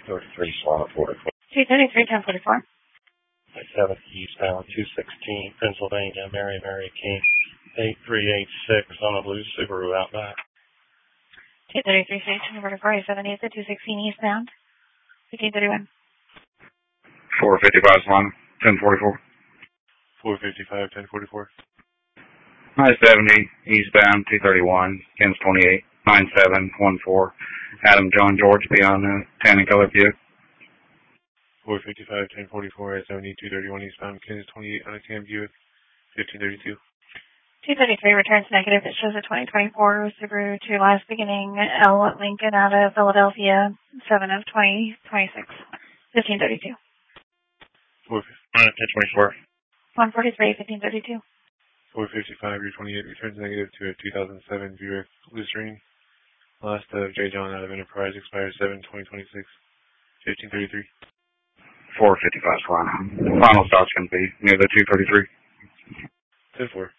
33 Solana, Florida. 233, 1044. 7 eastbound, 216 Pennsylvania, Mary King, 8386 on a blue Subaru Outback. 233, station number 478, 216 eastbound, 1531. 455 Solana, 1044. 455, 1044. I-70 eastbound, 231, Kens 28, 9714. Adam John George beyond the tan and color view. 455, 1044, I-70, 231 eastbound, Kens 28 on a tan view at 1532. 233 returns negative. It shows a 2024 Subaru to last beginning L Lincoln out of Philadelphia, 7 of 2026, 1532. 1024. 143, 1532. 455, Route 28 returns negative to a 2007 Buick Listerine. Last of J. John out of Enterprise expires 7/2026, 1533. 455 Solana. Final stop's going to be near the 233. 10-4.